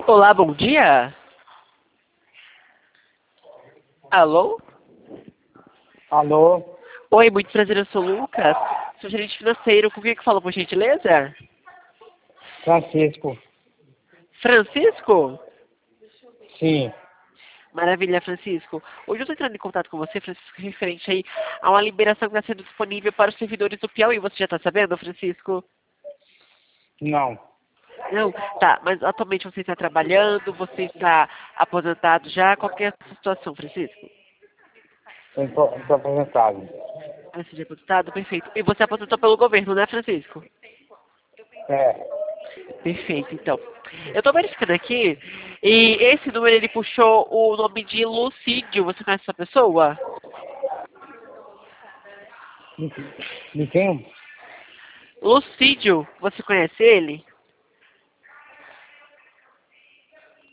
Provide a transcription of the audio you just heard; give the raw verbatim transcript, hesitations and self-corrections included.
Olá, bom dia. Alô? Alô, Oi, muito prazer, eu sou o Lucas. Sou gerente financeiro. Com quem que fala, por gentileza? Francisco. Francisco? Sim, Maravilha, Francisco. Hoje eu estou entrando em contato com você, Francisco, referente aí a uma liberação que está sendo disponível para os servidores do Piauí. Você já está sabendo, Francisco? não. Não? Tá, mas atualmente você está trabalhando, você está aposentado já? Qual que é a sua situação, Francisco? Estou aposentado. Ah, você já é aposentado? Perfeito. E você aposentou pelo governo, né, Francisco? É, Perfeito, então. Eu estou verificando aqui, e esse número ele puxou o nome de Lucídio. Você conhece essa pessoa? de de quem? Lucídio, você conhece ele?